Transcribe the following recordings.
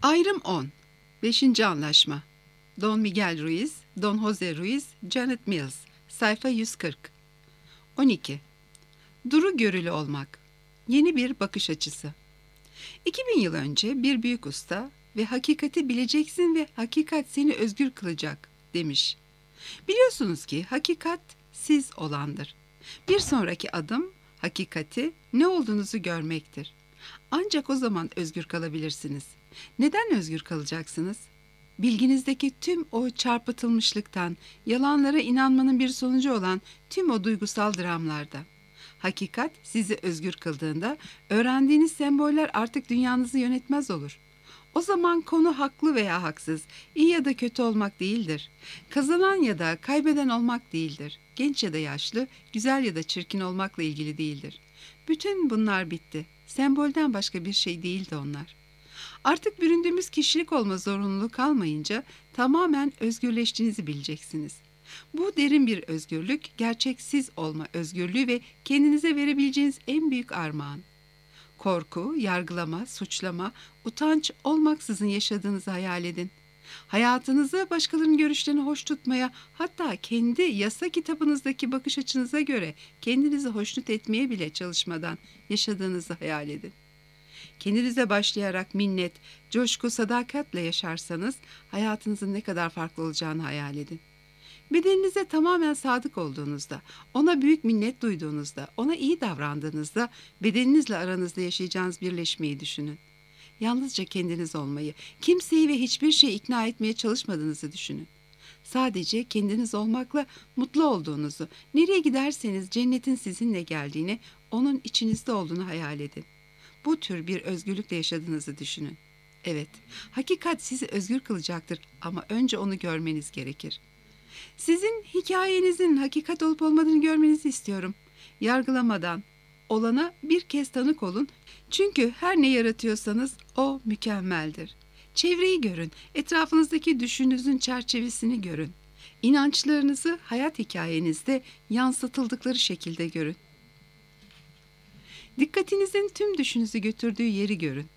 Ayrım 10. 5. Anlaşma. Don Miguel Ruiz, Don Jose Ruiz, Janet Mills. Sayfa 140. 12. Duru görülü olmak. Yeni bir bakış açısı. 2000 yıl önce bir büyük usta ve hakikati bileceksin ve hakikat seni özgür kılacak demiş. Biliyorsunuz ki hakikat siz olandır. Bir sonraki adım hakikati ne olduğunuzu görmektir. Ancak o zaman özgür kalabilirsiniz. Neden özgür kalacaksınız? Bilginizdeki tüm o çarpıtılmışlıktan, yalanlara inanmanın bir sonucu olan tüm o duygusal dramlarda. Hakikat sizi özgür kıldığında öğrendiğiniz semboller artık dünyanızı yönetmez olur. O zaman konu haklı veya haksız, iyi ya da kötü olmak değildir. Kazanan ya da kaybeden olmak değildir. Genç ya da yaşlı, güzel ya da çirkin olmakla ilgili değildir. Bütün bunlar bitti. Sembolden başka bir şey değildi onlar. Artık büründüğümüz kişilik olma zorunluluğu kalmayınca tamamen özgürleştiğinizi bileceksiniz. Bu derin bir özgürlük, gerçeksiz olma özgürlüğü ve kendinize verebileceğiniz en büyük armağan. Korku, yargılama, suçlama, utanç olmaksızın yaşadığınızı hayal edin. Hayatınızı başkalarının görüşlerini hoş tutmaya, hatta kendi yasa kitabınızdaki bakış açınıza göre kendinizi hoşnut etmeye bile çalışmadan yaşadığınızı hayal edin. Kendinize başlayarak minnet, coşku, sadakatle yaşarsanız hayatınızın ne kadar farklı olacağını hayal edin. Bedeninize tamamen sadık olduğunuzda, ona büyük minnet duyduğunuzda, ona iyi davrandığınızda bedeninizle aranızda yaşayacağınız birleşmeyi düşünün. Yalnızca kendiniz olmayı, kimseyi ve hiçbir şeyi ikna etmeye çalışmadığınızı düşünün. Sadece kendiniz olmakla mutlu olduğunuzu, nereye giderseniz cennetin sizinle geldiğini, onun içinizde olduğunu hayal edin. Bu tür bir özgürlükle yaşadığınızı düşünün. Evet, hakikat sizi özgür kılacaktır ama önce onu görmeniz gerekir. Sizin hikayenizin hakikat olup olmadığını görmenizi istiyorum. Yargılamadan, olana bir kez tanık olun. Çünkü her ne yaratıyorsanız o mükemmeldir. Çevreyi görün, etrafınızdaki düşününüzün çerçevesini görün. İnançlarınızı hayat hikayenizde yansıtıldıkları şekilde görün. Dikkatinizin tüm düşününüzü götürdüğü yeri görün.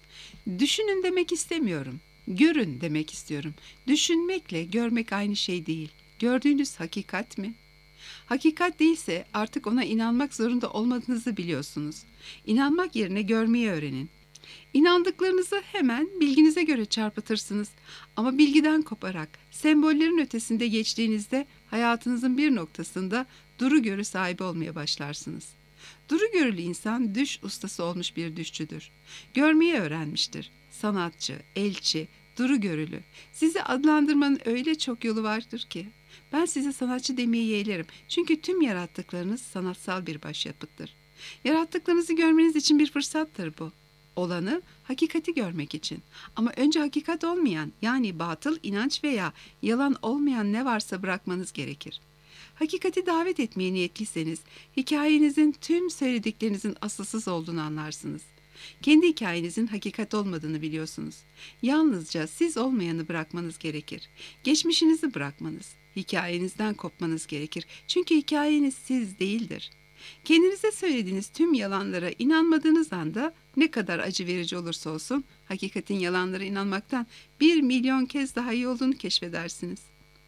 Düşünün demek istemiyorum. Görün demek istiyorum. Düşünmekle görmek aynı şey değil. Gördüğünüz hakikat mi? Hakikat değilse artık ona inanmak zorunda olmadığınızı biliyorsunuz. İnanmak yerine görmeyi öğrenin. İnandıklarınızı hemen bilginize göre çarpıtırsınız. Ama bilgiden koparak, sembollerin ötesinde geçtiğinizde hayatınızın bir noktasında duru görü sahibi olmaya başlarsınız. Duru görülü insan düş ustası olmuş bir düşçüdür. Görmeyi öğrenmiştir. Sanatçı, elçi, duru görülü. Sizi adlandırmanın öyle çok yolu vardır ki. Ben size sanatçı demeyi yeğlerim. Çünkü tüm yarattıklarınız sanatsal bir başyapıttır. Yarattıklarınızı görmeniz için bir fırsattır bu. Olanı, hakikati görmek için. Ama önce hakikat olmayan, yani batıl, inanç veya yalan olmayan ne varsa bırakmanız gerekir. Hakikati davet etmeye niyetliyseniz, hikayenizin tüm söylediklerinizin asılsız olduğunu anlarsınız. Kendi hikayenizin hakikat olmadığını biliyorsunuz. Yalnızca siz olmayanı bırakmanız gerekir. Geçmişinizi bırakmanız, hikayenizden kopmanız gerekir. Çünkü hikayeniz siz değildir. Kendinize söylediğiniz tüm yalanlara inanmadığınız anda ne kadar acı verici olursa olsun, hakikatin yalanlara inanmaktan 1.000.000 kez daha iyi olduğunu keşfedersiniz.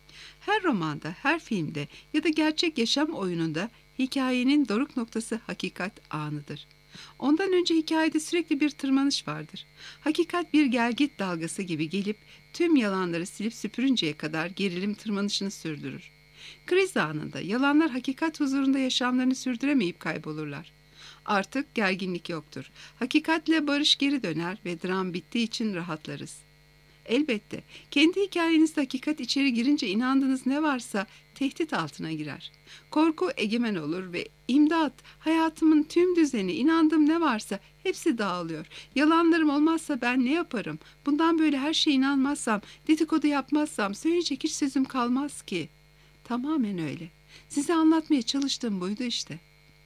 Her romanda, her filmde ya da gerçek yaşam oyununda hikayenin doruk noktası hakikat anıdır. Ondan önce hikayede sürekli bir tırmanış vardır. Hakikat bir gelgit dalgası gibi gelip tüm yalanları silip süpürünceye kadar gerilim tırmanışını sürdürür. Kriz anında yalanlar hakikat huzurunda yaşamlarını sürdüremeyip kaybolurlar. Artık gerginlik yoktur. Hakikatle barış geri döner ve dram bittiği için rahatlarız. Elbette kendi hikayenizde hakikat içeri girince inandığınız ne varsa tehdit altına girer. Korku egemen olur ve imdat, hayatımın tüm düzeni, inandığım ne varsa hepsi dağılıyor. Yalanlarım olmazsa ben ne yaparım? Bundan böyle her şeye inanmazsam, dedikodu yapmazsam söyleyecek hiç sözüm kalmaz ki. Tamamen öyle. Size anlatmaya çalıştığım buydu işte.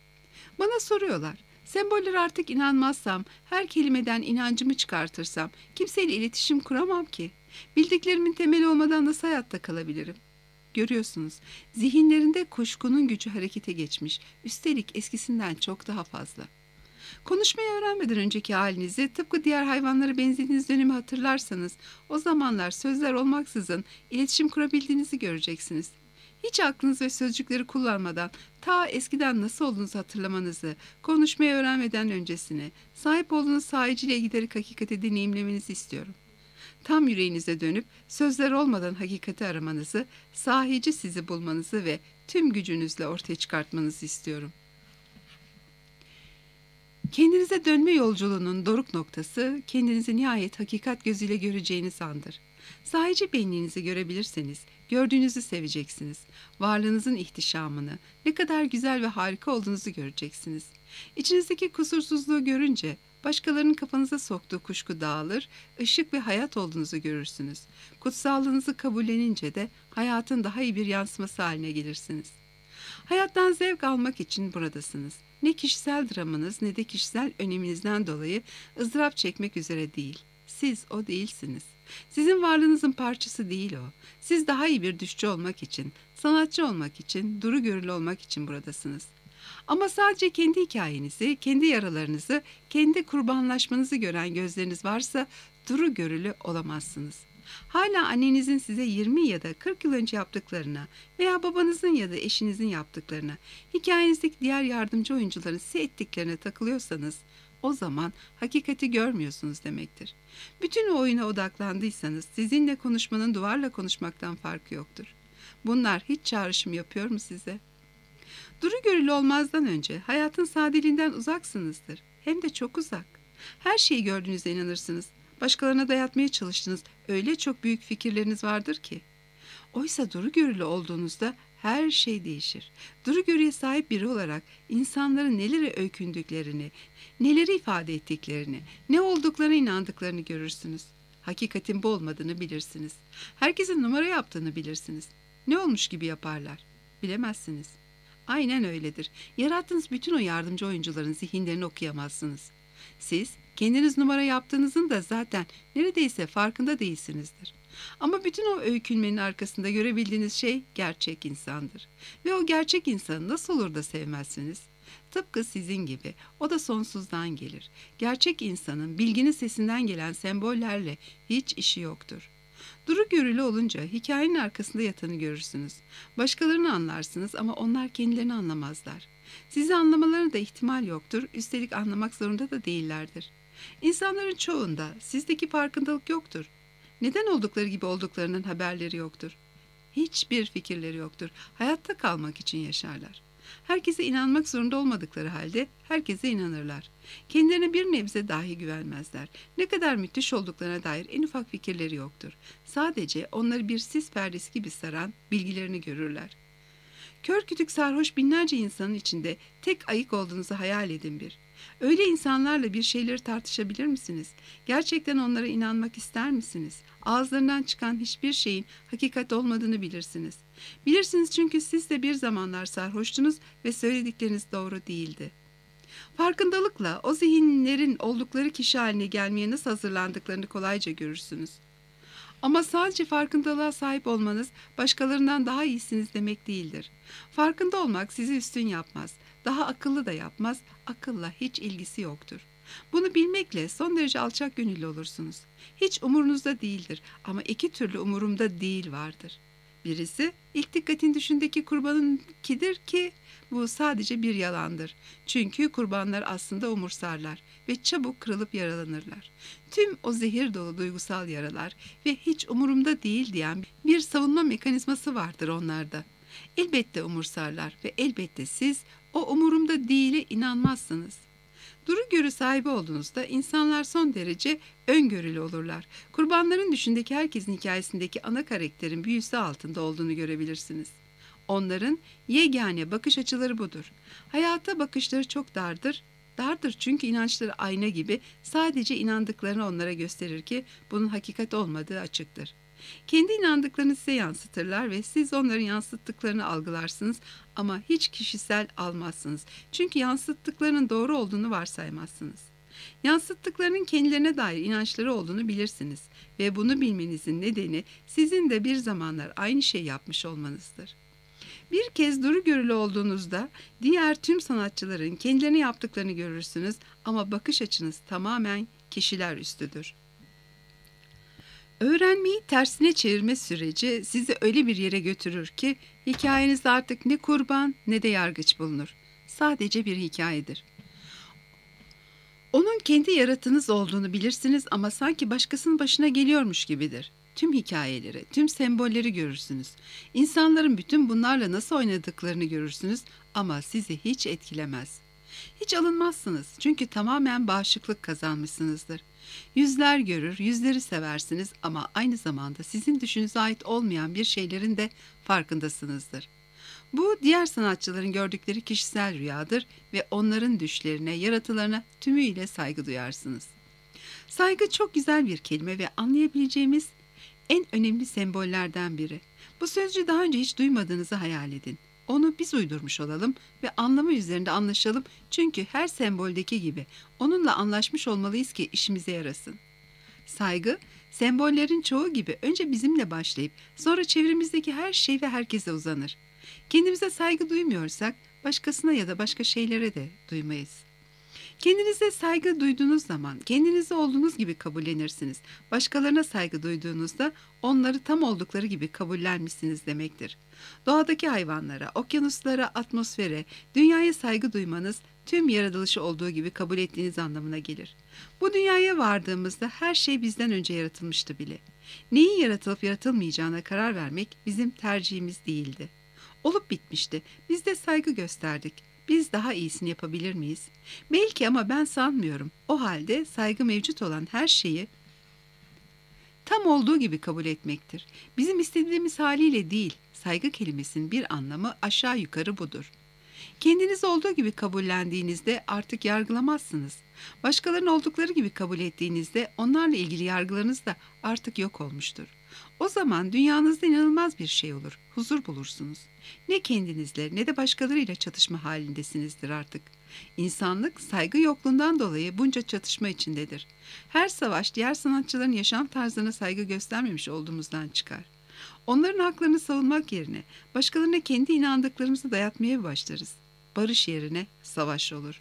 Bana soruyorlar. Sembollere artık inanmazsam, her kelimeden inancımı çıkartırsam, kimseyle iletişim kuramam ki. Bildiklerimin temeli olmadan nasıl hayatta kalabilirim? Görüyorsunuz, zihinlerinde kuşkunun gücü harekete geçmiş, üstelik eskisinden çok daha fazla. Konuşmayı öğrenmeden önceki halinizi, tıpkı diğer hayvanlara benzediğiniz dönemi hatırlarsanız, o zamanlar sözler olmaksızın iletişim kurabildiğinizi göreceksiniz. Hiç aklınız ve sözcükleri kullanmadan ta eskiden nasıl olduğunuzu hatırlamanızı, konuşmayı öğrenmeden öncesine, sahip olduğunuz sahiciyle giderek hakikati deneyimlemenizi istiyorum. Tam yüreğinize dönüp sözler olmadan hakikati aramanızı, sahici sizi bulmanızı ve tüm gücünüzle ortaya çıkartmanızı istiyorum. Kendinize dönme yolculuğunun doruk noktası, kendinizi nihayet hakikat gözüyle göreceğiniz andır. Sahici benliğinizi görebilirseniz, gördüğünüzü seveceksiniz. Varlığınızın ihtişamını, ne kadar güzel ve harika olduğunuzu göreceksiniz. İçinizdeki kusursuzluğu görünce, başkalarının kafanıza soktuğu kuşku dağılır, ışık ve hayat olduğunuzu görürsünüz. Kutsallığınızı kabullenince de hayatın daha iyi bir yansıması haline gelirsiniz. Hayattan zevk almak için buradasınız. Ne kişisel dramınız ne de kişisel öneminizden dolayı ızdırap çekmek üzere değil. Siz o değilsiniz. Sizin varlığınızın parçası değil o. Siz daha iyi bir düşçü olmak için, sanatçı olmak için, duru görülü olmak için buradasınız. Ama sadece kendi hikayenizi, kendi yaralarınızı, kendi kurbanlaşmanızı gören gözleriniz varsa duru görülü olamazsınız. Hala annenizin size 20 ya da 40 yıl önce yaptıklarına veya babanızın ya da eşinizin yaptıklarına, hikayenizdeki diğer yardımcı oyuncuların size ettiklerine takılıyorsanız, o zaman hakikati görmüyorsunuz demektir. Bütün o oyuna odaklandıysanız sizinle konuşmanın duvarla konuşmaktan farkı yoktur. Bunlar hiç çağrışım yapıyor mu size? Duru görülü olmazdan önce hayatın sadeliğinden uzaksınızdır. Hem de çok uzak. Her şeyi gördüğünüze inanırsınız. Başkalarına dayatmaya çalıştığınız öyle çok büyük fikirleriniz vardır ki. Oysa duru görülü olduğunuzda her şey değişir. Duru görüye sahip biri olarak insanların nelere öykündüklerini, neleri ifade ettiklerini, ne olduklarına inandıklarını görürsünüz. Hakikatin bu olmadığını bilirsiniz. Herkesin numara yaptığını bilirsiniz. Ne olmuş gibi yaparlar? Bilemezsiniz. Aynen öyledir. Yarattığınız bütün o yardımcı oyuncuların zihinlerini okuyamazsınız. Siz kendiniz numara yaptığınızın da zaten neredeyse farkında değilsinizdir. Ama bütün o öykünmenin arkasında görebildiğiniz şey gerçek insandır. Ve o gerçek insanı nasıl olur da sevmezsiniz? Tıpkı sizin gibi o da sonsuzdan gelir. Gerçek insanın bilginin sesinden gelen sembollerle hiç işi yoktur. Duru görülü olunca hikayenin arkasında yatanı görürsünüz. Başkalarını anlarsınız ama onlar kendilerini anlamazlar. Sizi anlamalarına da ihtimal yoktur, üstelik anlamak zorunda da değillerdir. İnsanların çoğunda sizdeki farkındalık yoktur. Neden oldukları gibi olduklarının haberleri yoktur. Hiçbir fikirleri yoktur. Hayatta kalmak için yaşarlar. Herkese inanmak zorunda olmadıkları halde herkese inanırlar. Kendilerine bir nebze dahi güvenmezler. Ne kadar müthiş olduklarına dair en ufak fikirleri yoktur. Sadece onları bir sis perdesi gibi saran bilgilerini görürler. Kör kütük sarhoş binlerce insanın içinde tek ayık olduğunuzu hayal edin bir. Öyle insanlarla bir şeyleri tartışabilir misiniz? Gerçekten onlara inanmak ister misiniz? Ağızlarından çıkan hiçbir şeyin hakikat olmadığını bilirsiniz. Bilirsiniz çünkü siz de bir zamanlar sarhoştunuz ve söyledikleriniz doğru değildi. Farkındalıkla o zihinlerin oldukları kişi haline gelmeye nasıl hazırlandıklarını kolayca görürsünüz. Ama sadece farkındalığa sahip olmanız başkalarından daha iyisiniz demek değildir. Farkında olmak sizi üstün yapmaz, daha akıllı da yapmaz, akılla hiç ilgisi yoktur. Bunu bilmekle son derece alçak gönüllü olursunuz. Hiç umurunuzda değildir ama iki türlü umurumda değil vardır. Birisi ilk dikkatin düşündeki kurbanınkidir ki bu sadece bir yalandır. Çünkü kurbanlar aslında umursarlar ve çabuk kırılıp yaralanırlar. Tüm o zehir dolu duygusal yaralar ve hiç umurumda değil diyen bir savunma mekanizması vardır onlarda. Elbette umursarlar ve elbette siz o umurumda değil'e inanmazsınız. Duru görü sahibi olduğunuzda insanlar son derece öngörülü olurlar. Kurbanların düşündeki herkesin hikayesindeki ana karakterin büyüsü altında olduğunu görebilirsiniz. Onların yegane bakış açıları budur. Hayata bakışları çok dardır. Dardır çünkü inançları ayna gibi sadece inandıklarını onlara gösterir ki bunun hakikat olmadığı açıktır. Kendi inandıklarını size yansıtırlar ve siz onların yansıttıklarını algılarsınız ama hiç kişisel almazsınız. Çünkü yansıttıklarının doğru olduğunu varsaymazsınız. Yansıttıklarının kendilerine dair inançları olduğunu bilirsiniz ve bunu bilmenizin nedeni sizin de bir zamanlar aynı şey yapmış olmanızdır. Bir kez duru görülü olduğunuzda diğer tüm sanatçıların kendilerine yaptıklarını görürsünüz ama bakış açınız tamamen kişiler üstüdür. Öğrenmeyi tersine çevirme süreci sizi öyle bir yere götürür ki hikayenizde artık ne kurban ne de yargıç bulunur. Sadece bir hikayedir. Onun kendi yaratınız olduğunu bilirsiniz ama sanki başkasının başına geliyormuş gibidir. Tüm hikayeleri, tüm sembolleri görürsünüz. İnsanların bütün bunlarla nasıl oynadıklarını görürsünüz ama sizi hiç etkilemez. Hiç alınmazsınız çünkü tamamen bağışıklık kazanmışsınızdır. Yüzler görür, yüzleri seversiniz ama aynı zamanda sizin düşünüze ait olmayan bir şeylerin de farkındasınızdır. Bu diğer sanatçıların gördükleri kişisel rüyadır ve onların düşlerine, yaratılarına tümüyle saygı duyarsınız. Saygı çok güzel bir kelime ve anlayabileceğimiz en önemli sembollerden biri. Bu sözcüğü daha önce hiç duymadığınızı hayal edin. Onu biz uydurmuş olalım ve anlamı üzerinde anlaşalım çünkü her semboldeki gibi onunla anlaşmış olmalıyız ki işimize yarasın. Saygı, sembollerin çoğu gibi önce bizimle başlayıp sonra çevremizdeki her şey ve herkese uzanır. Kendimize saygı duymuyorsak başkasına ya da başka şeylere de duymayız. Kendinize saygı duyduğunuz zaman kendinizi olduğunuz gibi kabullenirsiniz. Başkalarına saygı duyduğunuzda onları tam oldukları gibi kabullenmişsiniz demektir. Doğadaki hayvanlara, okyanuslara, atmosfere, dünyaya saygı duymanız tüm yaratılışı olduğu gibi kabul ettiğiniz anlamına gelir. Bu dünyaya vardığımızda her şey bizden önce yaratılmıştı bile. Neyin yaratılıp yaratılmayacağına karar vermek bizim tercihimiz değildi. Olup bitmişti. Biz de saygı gösterdik. Biz daha iyisini yapabilir miyiz? Belki ama ben sanmıyorum. O halde saygı mevcut olan her şeyi tam olduğu gibi kabul etmektir. Bizim istediğimiz haliyle değil, saygı kelimesinin bir anlamı aşağı yukarı budur. Kendiniz olduğu gibi kabullendiğinizde artık yargılamazsınız. Başkalarının oldukları gibi kabul ettiğinizde onlarla ilgili yargılarınız da artık yok olmuştur. O zaman dünyanızda inanılmaz bir şey olur, huzur bulursunuz. Ne kendinizle ne de başkalarıyla çatışma halindesinizdir artık. İnsanlık saygı yokluğundan dolayı bunca çatışma içindedir. Her savaş diğer sanatçıların yaşam tarzına saygı göstermemiş olduğumuzdan çıkar. Onların haklarını savunmak yerine başkalarına kendi inandıklarımızı dayatmaya başlarız. Barış yerine savaş olur.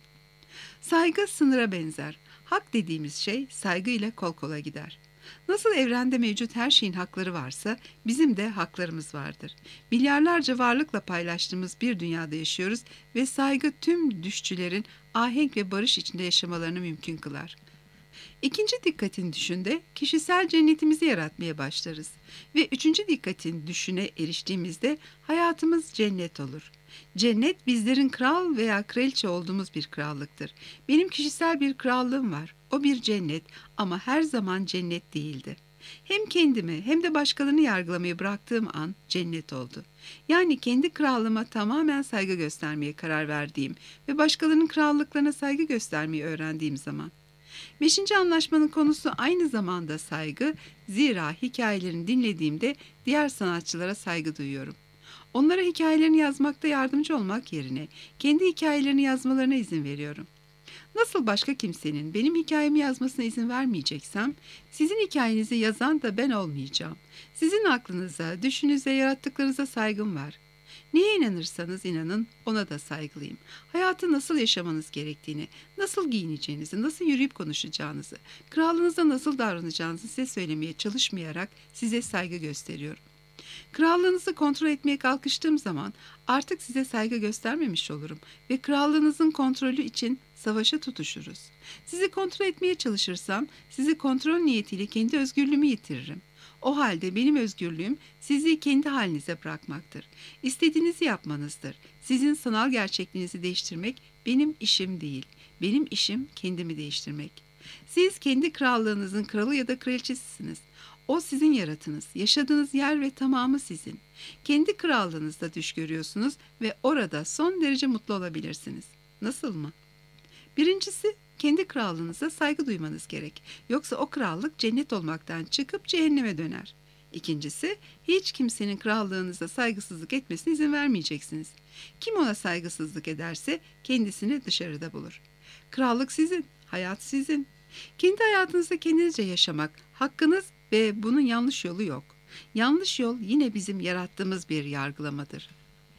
Saygı sınıra benzer. Hak dediğimiz şey saygı ile kol kola gider. Nasıl evrende mevcut her şeyin hakları varsa bizim de haklarımız vardır. Milyarlarca varlıkla paylaştığımız bir dünyada yaşıyoruz ve saygı tüm düşçülerin ahenk ve barış içinde yaşamalarını mümkün kılar. İkinci dikkatin düşünde kişisel cennetimizi yaratmaya başlarız ve üçüncü dikkatin düşüne eriştiğimizde hayatımız cennet olur. Cennet bizlerin kral veya kraliçe olduğumuz bir krallıktır. Benim kişisel bir krallığım var. O bir cennet ama her zaman cennet değildi. Hem kendimi hem de başkalarını yargılamayı bıraktığım an cennet oldu. Yani kendi krallığıma tamamen saygı göstermeye karar verdiğim ve başkalarının krallıklarına saygı göstermeyi öğrendiğim zaman. Beşinci anlaşmanın konusu aynı zamanda saygı, zira hikayelerini dinlediğimde diğer sanatçılara saygı duyuyorum. Onlara hikayelerini yazmakta yardımcı olmak yerine kendi hikayelerini yazmalarına izin veriyorum. Nasıl başka kimsenin benim hikayemi yazmasına izin vermeyeceksem, sizin hikayenizi yazan da ben olmayacağım. Sizin aklınıza, düşününüze, yarattıklarınıza saygım var. Neye inanırsanız inanın, ona da saygılıyım. Hayatı nasıl yaşamanız gerektiğini, nasıl giyineceğinizi, nasıl yürüyüp konuşacağınızı, krallığınızda nasıl davranacağınızı size söylemeye çalışmayarak size saygı gösteriyorum. Krallığınızı kontrol etmeye kalkıştığım zaman artık size saygı göstermemiş olurum ve krallığınızın kontrolü için savaşa tutuşuruz. Sizi kontrol etmeye çalışırsam sizi kontrol niyetiyle kendi özgürlüğümü yitiririm. O halde benim özgürlüğüm sizi kendi halinize bırakmaktır. İstediğinizi yapmanızdır. Sizin sanal gerçekliğinizi değiştirmek benim işim değil. Benim işim kendimi değiştirmek. Siz kendi krallığınızın kralı ya da kraliçesisiniz. O sizin yaratınız, yaşadığınız yer ve tamamı sizin. Kendi krallığınızda düş görüyorsunuz ve orada son derece mutlu olabilirsiniz. Nasıl mı? Birincisi, kendi krallığınıza saygı duymanız gerek. Yoksa o krallık cennet olmaktan çıkıp cehenneme döner. İkincisi, hiç kimsenin krallığınıza saygısızlık etmesine izin vermeyeceksiniz. Kim ona saygısızlık ederse kendisini dışarıda bulur. Krallık sizin, hayat sizin. Kendi hayatınızda kendinizce yaşamak hakkınız ve bunun yanlış yolu yok. Yanlış yol yine bizim yarattığımız bir yargılamadır.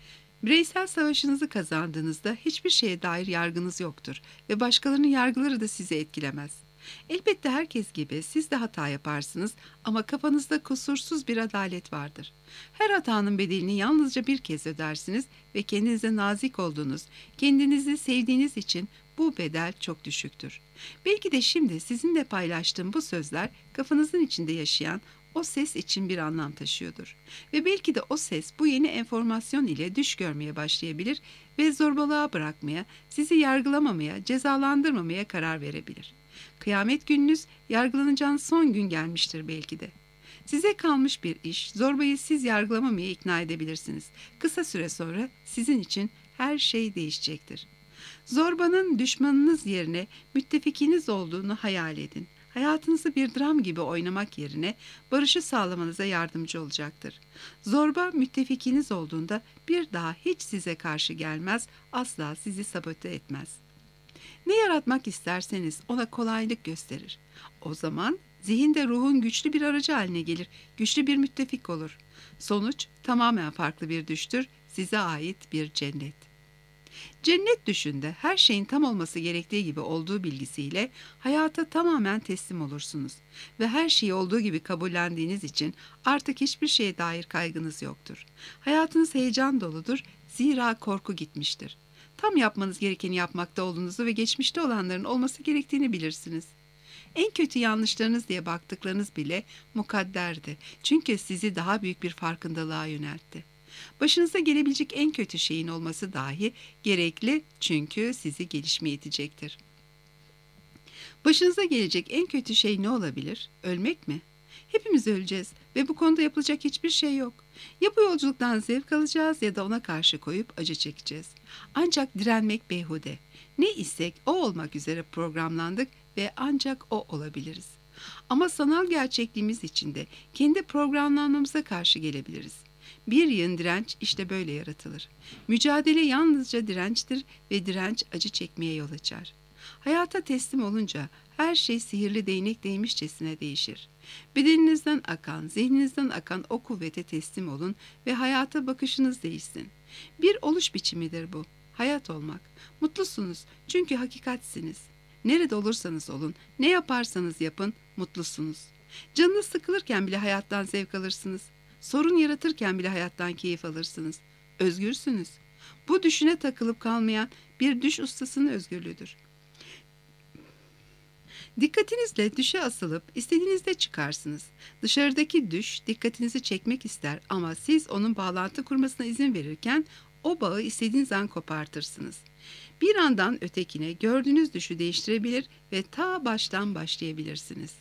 Bireysel savaşınızı kazandığınızda hiçbir şeye dair yargınız yoktur ve başkalarının yargıları da sizi etkilemez. Elbette herkes gibi siz de hata yaparsınız ama kafanızda kusursuz bir adalet vardır. Her hatanın bedelini yalnızca bir kez ödersiniz ve kendinize nazik olduğunuz, kendinizi sevdiğiniz için bu bedel çok düşüktür. Belki de şimdi sizinle paylaştığım bu sözler kafanızın içinde yaşayan o ses için bir anlam taşıyordur. Ve belki de o ses bu yeni enformasyon ile düş görmeye başlayabilir ve zorbalığa bırakmaya, sizi yargılamamaya, cezalandırmamaya karar verebilir. Kıyamet gününüz, yargılanacağınız son gün gelmiştir belki de. Size kalmış bir iş, zorbayı siz yargılamamaya ikna edebilirsiniz. Kısa süre sonra sizin için her şey değişecektir. Zorbanın düşmanınız yerine müttefikiniz olduğunu hayal edin. Hayatınızı bir dram gibi oynamak yerine barışı sağlamanıza yardımcı olacaktır. Zorba müttefikiniz olduğunda bir daha hiç size karşı gelmez, asla sizi sabote etmez. Ne yaratmak isterseniz ona kolaylık gösterir. O zaman zihinde ruhun güçlü bir aracı haline gelir, güçlü bir müttefik olur. Sonuç tamamen farklı bir düştür, size ait bir cennet. Cennet düşünde her şeyin tam olması gerektiği gibi olduğu bilgisiyle hayata tamamen teslim olursunuz ve her şeyi olduğu gibi kabullendiğiniz için artık hiçbir şeye dair kaygınız yoktur. Hayatınız heyecan doludur, zira korku gitmiştir. Tam yapmanız gerekeni yapmakta olduğunuzu ve geçmişte olanların olması gerektiğini bilirsiniz. En kötü yanlışlarınız diye baktıklarınız bile mukadderdi. Çünkü sizi daha büyük bir farkındalığa yöneltti. Başınıza gelebilecek en kötü şeyin olması dahi gerekli çünkü sizi gelişmeye itecektir. Başınıza gelecek en kötü şey ne olabilir? Ölmek mi? Hepimiz öleceğiz ve bu konuda yapılacak hiçbir şey yok. Ya bu yolculuktan zevk alacağız ya da ona karşı koyup acı çekeceğiz. Ancak direnmek beyhude. Ne istek o olmak üzere programlandık ve ancak o olabiliriz. Ama sanal gerçekliğimiz içinde kendi programlanmamıza karşı gelebiliriz. Bir yığın direnç işte böyle yaratılır. Mücadele yalnızca dirençtir ve direnç acı çekmeye yol açar. Hayata teslim olunca her şey sihirli değnek değmişçesine değişir. Bedeninizden akan, zihninizden akan o kuvvete teslim olun ve hayata bakışınız değişsin. Bir oluş biçimidir bu. Hayat olmak. Mutlusunuz çünkü hakikatsiniz. Nerede olursanız olun, ne yaparsanız yapın, mutlusunuz. Canınız sıkılırken bile hayattan zevk alırsınız. Sorun yaratırken bile hayattan keyif alırsınız. Özgürsünüz. Bu düşüne takılıp kalmayan bir düş ustasının özgürlüğüdür. Dikkatinizle düşe asılıp istediğinizde çıkarsınız. Dışarıdaki düş dikkatinizi çekmek ister ama siz onun bağlantı kurmasına izin verirken o bağı istediğiniz an kopartırsınız. Bir andan ötekine gördüğünüz düşü değiştirebilir ve ta baştan başlayabilirsiniz.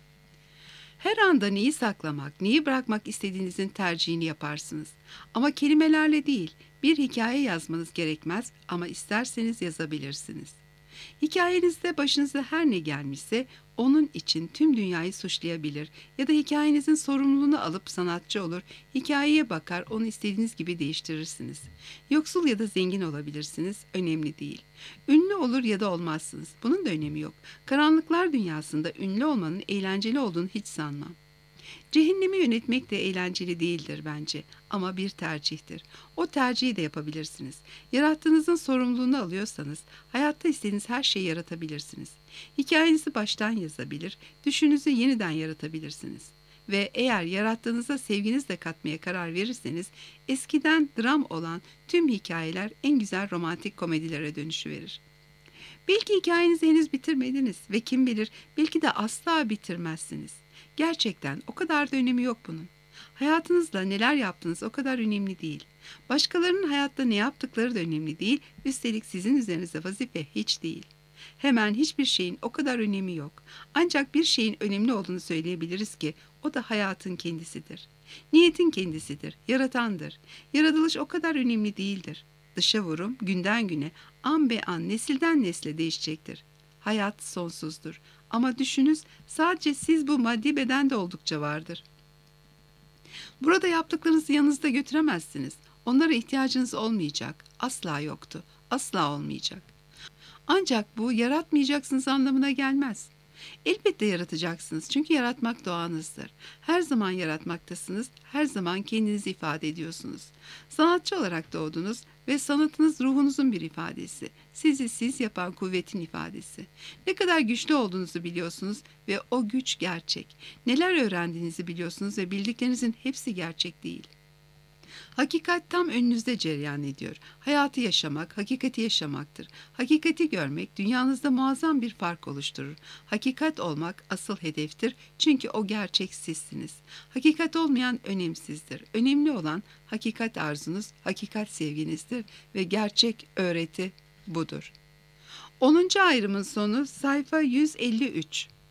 Her anda neyi saklamak, neyi bırakmak istediğinizin tercihini yaparsınız. Ama kelimelerle değil, bir hikaye yazmanız gerekmez ama isterseniz yazabilirsiniz. Hikayenizde başınıza her ne gelmişse onun için tüm dünyayı suçlayabilir ya da hikayenizin sorumluluğunu alıp sanatçı olur, hikayeye bakar onu istediğiniz gibi değiştirirsiniz. Yoksul ya da zengin olabilirsiniz, önemli değil. Ünlü olur ya da olmazsınız, bunun da önemi yok. Karanlıklar dünyasında ünlü olmanın eğlenceli olduğunu hiç sanmam. Cehennemi yönetmek de eğlenceli değildir bence ama bir tercihtir. O tercihi de yapabilirsiniz. Yarattığınızın sorumluluğunu alıyorsanız hayatta istediğiniz her şeyi yaratabilirsiniz. Hikayenizi baştan yazabilir, düşününüzü yeniden yaratabilirsiniz. Ve eğer yarattığınıza sevginizle katmaya karar verirseniz eskiden dram olan tüm hikayeler en güzel romantik komedilere dönüşüverir. Belki hikayenizi henüz bitirmediniz ve kim bilir belki de asla bitirmezsiniz. Gerçekten o kadar da önemi yok bunun. Hayatınızda neler yaptığınız o kadar önemli değil. Başkalarının hayatta ne yaptıkları da önemli değil, üstelik sizin üzerinize vazife hiç değil. Hemen hiçbir şeyin o kadar önemi yok. Ancak bir şeyin önemli olduğunu söyleyebiliriz ki o da hayatın kendisidir. Niyetin kendisidir, yaratandır. Yaratılış o kadar önemli değildir. Dışa vurum günden güne, an be an, nesilden nesle değişecektir. Hayat sonsuzdur. Ama düşünüz sadece siz bu maddi bedende oldukça vardır. Burada yaptıklarınızı yanınızda götüremezsiniz. Onlara ihtiyacınız olmayacak. Asla yoktu. Asla olmayacak. Ancak bu yaratmayacaksınız anlamına gelmez. Elbette yaratacaksınız çünkü yaratmak doğanızdır. Her zaman yaratmaktasınız, her zaman kendinizi ifade ediyorsunuz. Sanatçı olarak doğdunuz ve sanatınız ruhunuzun bir ifadesi. Sizi siz yapan kuvvetin ifadesi. Ne kadar güçlü olduğunuzu biliyorsunuz ve o güç gerçek. Neler öğrendiğinizi biliyorsunuz ve bildiklerinizin hepsi gerçek değil. Hakikat tam önünüzde cereyan ediyor. Hayatı yaşamak, hakikati yaşamaktır. Hakikati görmek dünyanızda muazzam bir fark oluşturur. Hakikat olmak asıl hedeftir çünkü o gerçek sizsiniz. Hakikat olmayan önemsizdir. Önemli olan hakikat arzunuz, hakikat sevginizdir ve gerçek öğreti budur. 10. ayrımın sonu sayfa 153.